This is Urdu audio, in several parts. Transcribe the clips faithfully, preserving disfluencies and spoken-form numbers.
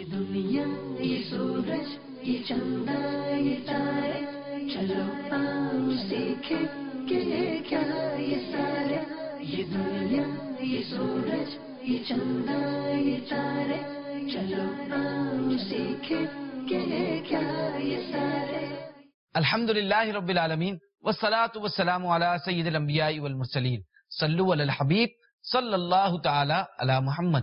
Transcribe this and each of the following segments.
دنیا یہ سورج یہ چندہ یہ تارے، چلو آؤ سیکھیں کہ یہ کیا یہ سارے، یہ دنیا یہ سورج یہ چندہ یہ تارے، چلو آؤ سیکھیں کہ یہ کیا یہ سارے۔ الحمدللہ رب العالمین والصلاة والسلام علی سید الانبیاء والمرسلین، صلو علی الحبیب صلی اللہ تعالی علی محمد۔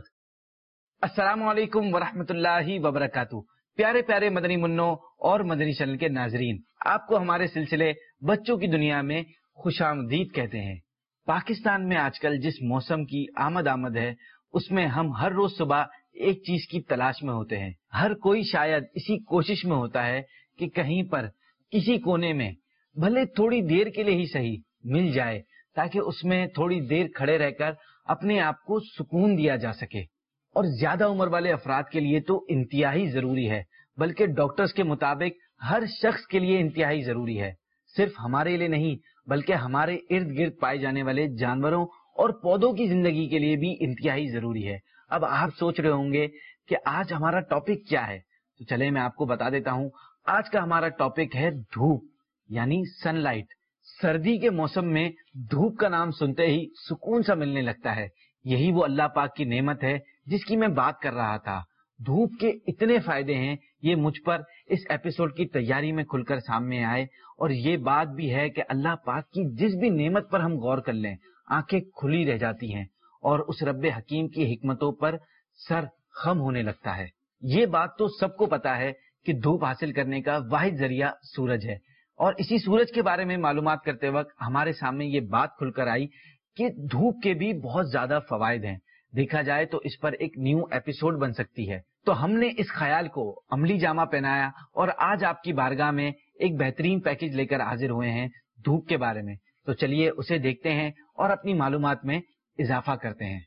السلام علیکم ورحمۃ اللہ وبرکاتہ۔ پیارے پیارے مدنی منوں اور مدنی چینل کے ناظرین، آپ کو ہمارے سلسلے بچوں کی دنیا میں خوش آمدید کہتے ہیں۔ پاکستان میں آج کل جس موسم کی آمد آمد ہے، اس میں ہم ہر روز صبح ایک چیز کی تلاش میں ہوتے ہیں۔ ہر کوئی شاید اسی کوشش میں ہوتا ہے کہ کہیں پر کسی کونے میں بھلے تھوڑی دیر کے لیے ہی صحیح مل جائے، تاکہ اس میں تھوڑی دیر کھڑے رہ کر اپنے آپ کو سکون دیا جا سکے۔ اور زیادہ عمر والے افراد کے لیے تو انتہائی ضروری ہے، بلکہ ڈاکٹرز کے مطابق ہر شخص کے لیے انتہائی ضروری ہے۔ صرف ہمارے لیے نہیں، بلکہ ہمارے ارد گرد پائے جانے والے جانوروں اور پودوں کی زندگی کے لیے بھی انتہائی ضروری ہے۔ اب آپ سوچ رہے ہوں گے کہ آج ہمارا ٹاپک کیا ہے، تو چلے میں آپ کو بتا دیتا ہوں۔ آج کا ہمارا ٹاپک ہے دھوپ، یعنی سن لائٹ۔ سردی کے موسم میں دھوپ کا نام سنتے ہی سکون سا ملنے لگتا ہے۔ یہی وہ اللہ پاک کی نعمت ہے جس کی میں بات کر رہا تھا۔ دھوپ کے اتنے فائدے ہیں، یہ مجھ پر اس ایپیسوڈ کی تیاری میں کھل کر سامنے آئے، اور یہ بات بھی ہے کہ اللہ پاک کی جس بھی نعمت پر ہم غور کر لیں، آنکھیں کھلی رہ جاتی ہیں اور اس رب حکیم کی حکمتوں پر سر خم ہونے لگتا ہے۔ یہ بات تو سب کو پتا ہے کہ دھوپ حاصل کرنے کا واحد ذریعہ سورج ہے، اور اسی سورج کے بارے میں معلومات کرتے وقت ہمارے سامنے یہ بات کھل کر آئی کہ دھوپ کے بھی بہت زیادہ فوائد ہیں۔ دیکھا جائے تو اس پر ایک نیو ایپیسوڈ بن سکتی ہے۔ تو ہم نے اس خیال کو عملی جامہ پہنایا اور آج آپ کی بارگاہ میں ایک بہترین پیکج لے کر حاضر ہوئے ہیں دھوپ کے بارے میں۔ تو چلیے اسے دیکھتے ہیں اور اپنی معلومات میں اضافہ کرتے ہیں۔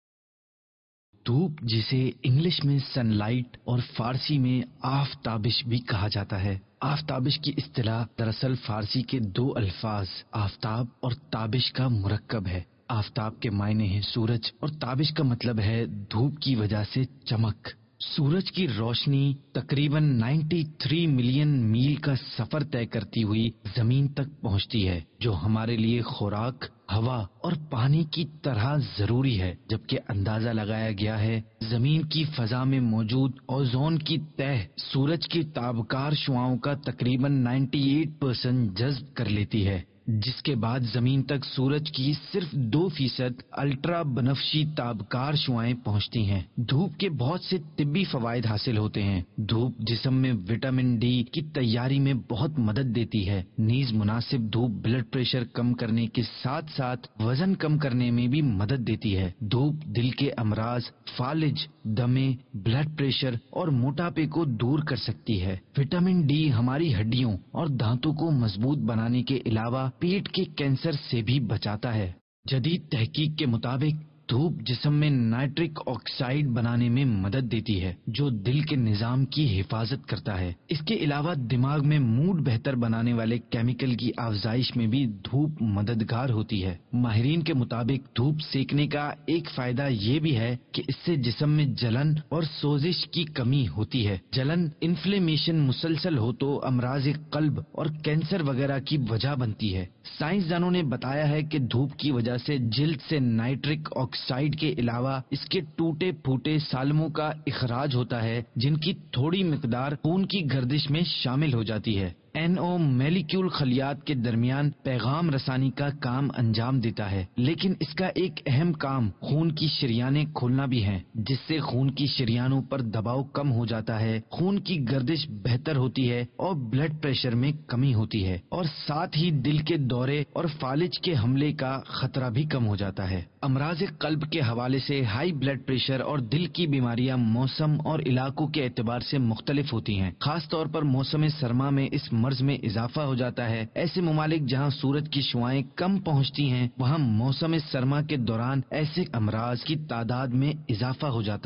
دھوپ، جسے انگلش میں سن لائٹ اور فارسی میں آفتابش بھی کہا جاتا ہے۔ آفتابش کی اصطلاح دراصل فارسی کے دو الفاظ آفتاب اور تابش کا مرکب ہے۔ آفتاب کے معنی ہے سورج، اور تابش کا مطلب ہے دھوپ کی وجہ سے چمک۔ سورج کی روشنی تقریباً ترانوے ملین میل کا سفر طے کرتی ہوئی زمین تک پہنچتی ہے، جو ہمارے لیے خوراک، ہوا اور پانی کی طرح ضروری ہے، جبکہ اندازہ لگایا گیا ہے زمین کی فضا میں موجود اوزون کی تہ سورج کی تابکار شعاؤں کا تقریباً اٹھانوے پرسنٹ جذب کر لیتی ہے، جس کے بعد زمین تک سورج کی صرف دو فیصد الٹرا بنفشی تابکار شعائیں پہنچتی ہیں۔ دھوپ کے بہت سے طبی فوائد حاصل ہوتے ہیں۔ دھوپ جسم میں وٹامن ڈی کی تیاری میں بہت مدد دیتی ہے، نیز مناسب دھوپ بلڈ پریشر کم کرنے کے ساتھ ساتھ وزن کم کرنے میں بھی مدد دیتی ہے۔ دھوپ دل کے امراض، فالج، دمے، بلڈ پریشر اور موٹاپے کو دور کر سکتی ہے۔ وٹامن ڈی ہماری ہڈیوں اور دانتوں کو مضبوط بنانے کے علاوہ پیٹ کے کینسر سے بھی بچاتا ہے۔ جدید تحقیق کے مطابق دھوپ جسم میں نائٹرک آکسائڈ بنانے میں مدد دیتی ہے، جو دل کے نظام کی حفاظت کرتا ہے۔ اس کے علاوہ دماغ میں موڈ بہتر بنانے والے کیمیکل کی افزائش میں بھی دھوپ مددگار ہوتی ہے۔ ماہرین کے مطابق دھوپ سیکنے کا ایک فائدہ یہ بھی ہے کہ اس سے جسم میں جلن اور سوزش کی کمی ہوتی ہے۔ جلن، انفلیمیشن مسلسل ہو تو امراض قلب اور کینسر وغیرہ کی وجہ بنتی ہے۔ سائنسدانوں نے بتایا ہے کہ دھوپ کی وجہ سے جلد سے نائٹرک آکسائڈ کے علاوہ اس کے ٹوٹے پھوٹے سالموں کا اخراج ہوتا ہے، جن کی تھوڑی مقدار خون کی گردش میں شامل ہو جاتی ہے۔ این او میلیکیول خلیات کے درمیان پیغام رسانی کا کام انجام دیتا ہے، لیکن اس کا ایک اہم کام خون کی شریانیں کھولنا بھی ہے، جس سے خون کی شریانوں پر دباؤ کم ہو جاتا ہے، خون کی گردش بہتر ہوتی ہے اور بلڈ پریشر میں کمی ہوتی ہے، اور ساتھ ہی دل کے دورے اور فالج کے حملے کا خطرہ بھی کم ہو جاتا ہے۔ امراض قلب کے حوالے سے ہائی بلڈ پریشر اور دل کی بیماریاں موسم اور علاقوں کے اعتبار سے مختلف ہوتی ہیں۔ خاص طور پر موسم سرما میں اس مرض میں اضافہ ہو جاتا ہے۔ ایسے ممالک جہاں سورج کی شعائیں کم پہنچتی ہیں، وہاں موسم سرما کے دوران ایسے امراض کی تعداد میں اضافہ ہو جاتا ہے۔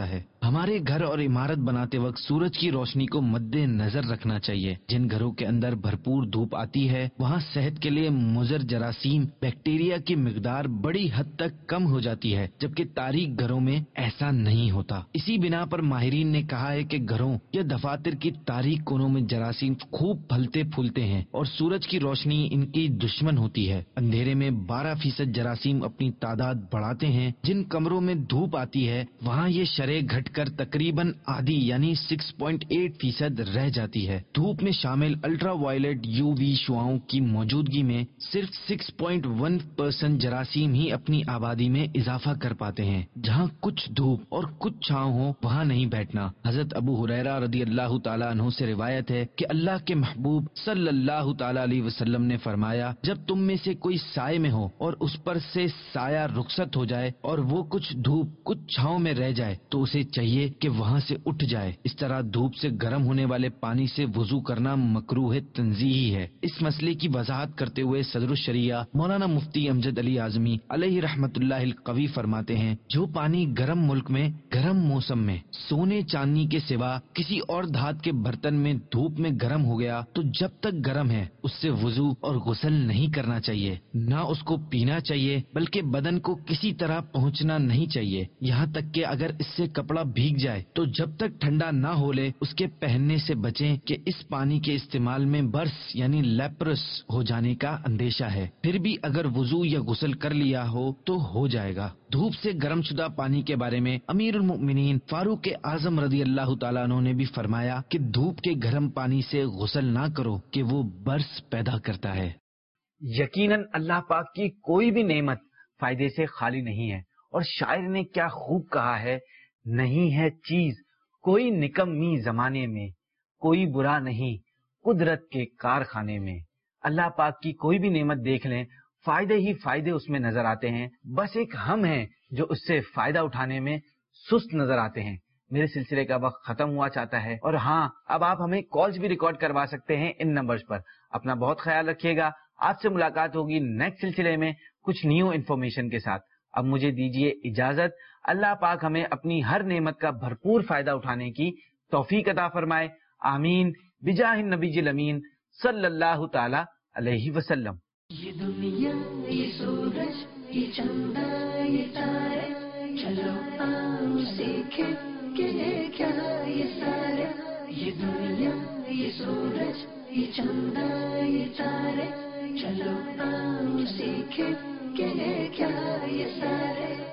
ہمارے گھر اور عمارت بناتے وقت سورج کی روشنی کو مد نظر رکھنا چاہیے۔ جن گھروں کے اندر بھرپور دھوپ آتی ہے وہاں صحت کے لیے مضر جراثیم، بیکٹیریا کی مقدار بڑی حد تک کم ہو جاتی ہے، جبکہ تاریک گھروں میں ایسا نہیں ہوتا۔ اسی بنا پر ماہرین نے کہا ہے کہ گھروں یا دفاتر کی تاریک کونوں میں جراثیم خوب پھلتے پھولتے ہیں اور سورج کی روشنی ان کی دشمن ہوتی ہے۔ اندھیرے میں بارہ فیصد جراثیم اپنی تعداد بڑھاتے ہیں۔ جن کمروں میں دھوپ آتی ہے وہاں یہ شرح گھٹ کر تقریباً آدھی یعنی سکس پوائنٹ ایٹ فیصد رہ جاتی ہے۔ دھوپ میں شامل الٹرا وائلٹ یو وی شعاؤں کی موجودگی میں صرف سکس پوائنٹ ون پرسنٹ جراثیم ہی اپنی آبادی میں اضافہ کر پاتے ہیں۔ جہاں کچھ دھوپ اور کچھ چھاؤں ہو وہاں نہیں بیٹھنا۔ حضرت ابو ہریرہ رضی اللہ تعالیٰ عنہ سے روایت ہے کہ اللہ کے محبوب صلی اللہ تعالیٰ علیہ وسلم نے فرمایا، جب تم میں سے کوئی سائے میں ہو اور اس پر سے سایہ رخصت ہو جائے اور وہ کچھ دھوپ کچھ چھاؤں میں رہ جائے تو اسے چاہیے کہ وہاں سے اٹھ جائے۔ اس طرح دھوپ سے گرم ہونے والے پانی سے وضو کرنا مکروہ تنزیہی ہے۔ اس مسئلے کی وضاحت کرتے ہوئے صدر الشریعہ مولانا مفتی امجد علی اعظمی علیہ رحمت اللہ القوی فرماتے ہیں، جو پانی گرم ملک میں گرم موسم میں سونے چاندنی کے سوا کسی اور دھات کے برتن میں دھوپ میں گرم ہو گیا تو جب تک گرم ہے اس سے وضو اور غسل نہیں کرنا چاہیے، نہ اس کو پینا چاہیے، بلکہ بدن کو کسی طرح پہنچنا نہیں چاہیے۔ یہاں تک کہ اگر اس سے کپڑا بھیگ جائے تو جب تک ٹھنڈا نہ ہو لے اس کے پہننے سے بچیں کہ اس پانی کے استعمال میں برس یعنی لیپرس ہو جانے کا اندیشہ ہے۔ پھر بھی اگر وضو یا غسل کر لیا ہو تو ہو جائے گا۔ دھوپ سے گرم شدہ پانی کے بارے میں امیر المؤمنین فاروق اعظم رضی اللہ تعالیٰ عنہ نے بھی فرمایا کہ دھوپ کے گرم پانی سے غسل نہ کرو کہ وہ برس پیدا کرتا ہے۔ یقیناً اللہ پاک کی کوئی بھی نعمت فائدے سے خالی نہیں ہے، اور شاعر نے کیا خوب کہا ہے، نہیں ہے چیز کوئی نکمی زمانے میں، کوئی برا نہیں قدرت کے کارخانے میں۔ اللہ پاک کی کوئی بھی نعمت دیکھ لیں، فائدے ہی فائدے اس میں نظر آتے ہیں، بس ایک ہم ہیں جو اس سے فائدہ اٹھانے میں سست نظر آتے ہیں۔ میرے سلسلے کا وقت ختم ہوا چاہتا ہے، اور ہاں اب آپ ہمیں کالز بھی ریکارڈ کروا سکتے ہیں ان نمبرز پر۔ اپنا بہت خیال رکھیے گا، آپ سے ملاقات ہوگی نیکسٹ سلسلے میں کچھ نیو انفارمیشن کے ساتھ۔ اب مجھے دیجیے اجازت، اللہ پاک ہمیں اپنی ہر نعمت کا بھرپور فائدہ اٹھانے کی توفیق عطا فرمائے، آمین بجاہ النبی الامین صلی اللہ تعالی علیہ وسلم۔ یہ دنیا یہ سورج یہ چندہ یہ تارے، چلو آؤ سیکھیں کہ ہے کیا یہ سارے۔ یہ دنیا یہ سورج یہ چندہ یہ تارے، چلو آؤ سیکھیں کہ ہے کیا یہ سارے۔